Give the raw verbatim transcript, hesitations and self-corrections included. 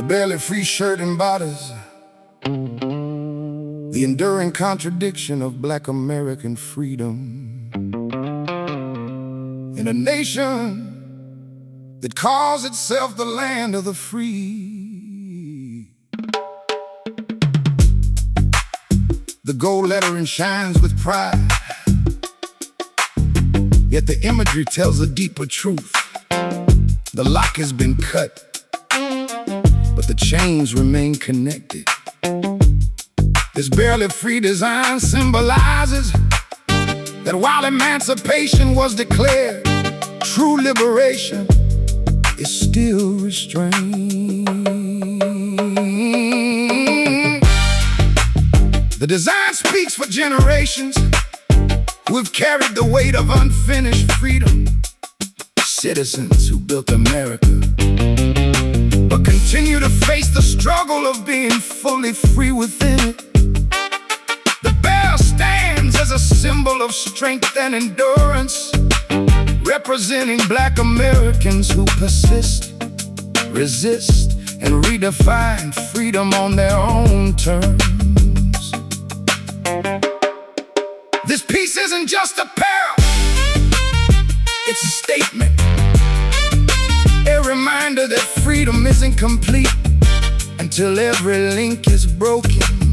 barely free shirt embodies the enduring contradiction of Black American freedom. In a nation that calls itself the land of the free, the gold lettering shines with pride, yet the imagery tells a deeper truth. The lock has been cut, but the chains remain connected. This barely free design symbolizes that while emancipation was declared, true liberation is still restrained. The design speaks for generations who have carried the weight of unfinished freedom, citizens who built America, but continue to face the struggle of being fully free within it. The bell stands as a symbol of strength and endurance, representing Black Americans who persist, resist, and redefine freedom on their own terms. This piece isn't just apparel, it's a statement, a reminder that freedom isn't complete until every link is broken.